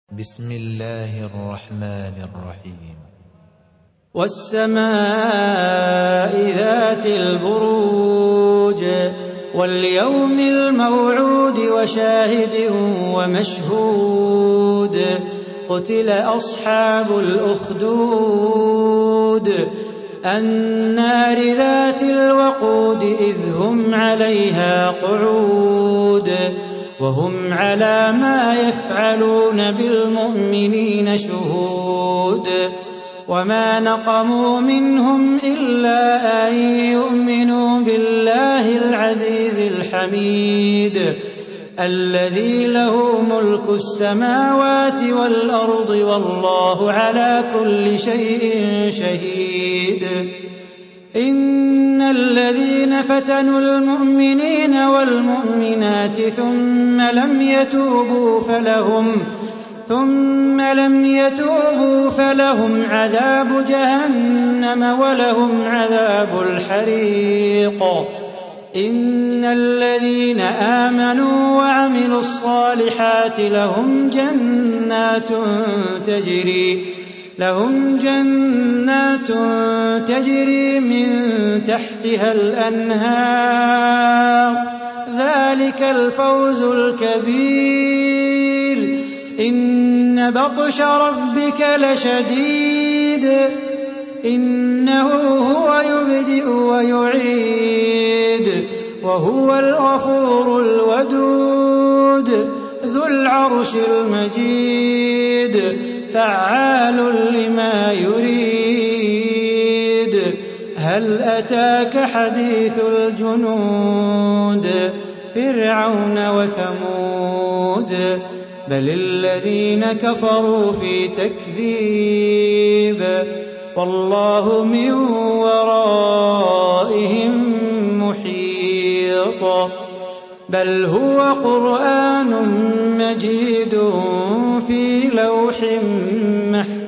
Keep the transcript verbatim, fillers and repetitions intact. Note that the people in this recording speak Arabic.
بسم الله الرحمن الرحيم. والسماء ذات البروج واليوم الموعود وشاهد ومشهود قتل أصحاب الأخدود النار ذات الوقود إذ هم عليها قعود وهم على ما يفعلون بالمؤمنين شهود وما نقموا منهم إلا أن يؤمنوا بالله العزيز الحميد الذي له ملك السماوات والأرض والله على كل شيء شهيد. إن الذين فتنوا المؤمنين والمؤمنات ثم لم يتوبوا فلهم ثم لم يتوبوا فلهم عذاب جهنم ولهم عذاب الحريق. إن الذين آمنوا وعملوا الصالحات لهم جنات تجري لهم جنات تجري من تحتها الأنهار ذلك الفوز الكبير. إن بطش ربك لشديد إنه هو يبدئ ويعيد وهو الغفور الودود ذو العرش المجيد فعال لما يريد. هل أتاك حديث الجنود فرعون وثمود بل الذين كفروا في تكذيب والله من ورائهم محيط. بل هو قرآن مجيد في لوح محفوظ.